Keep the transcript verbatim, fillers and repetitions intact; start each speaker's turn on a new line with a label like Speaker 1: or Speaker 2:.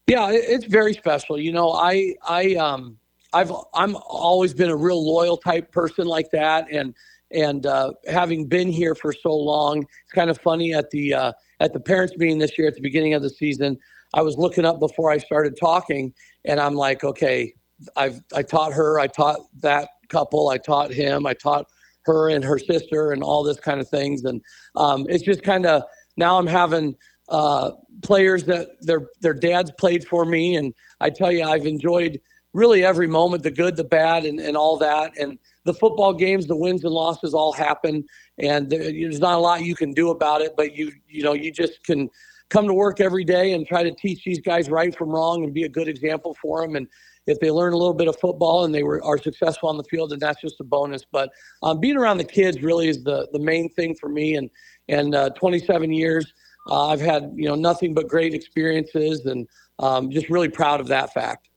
Speaker 1: Yeah, it, it's very special. You know, I I um I've I'm always been a real loyal type person like that, and and uh, having been here for so long, it's kind of funny at the uh, at the parents meeting this year at the beginning of the season. I was looking up before I started talking, and I'm like, okay, I've I taught her, I taught that couple, I taught him, I taught her and her sister, and all this kind of things, and um, it's just kind of now I'm having uh, players that their their dads played for me, and I tell you, I've enjoyed really every moment, the good, the bad, and, and all that. And the football games, the wins and losses all happen, and there's not a lot you can do about it. But you you know you just can come to work every day and try to teach these guys right from wrong and be a good example for them. And if they learn a little bit of football and they were are successful on the field, then that's just a bonus. But um, being around the kids really is the the main thing for me. And and uh, twenty-seven years, uh, I've had you know nothing but great experiences, and um, just really proud of that fact.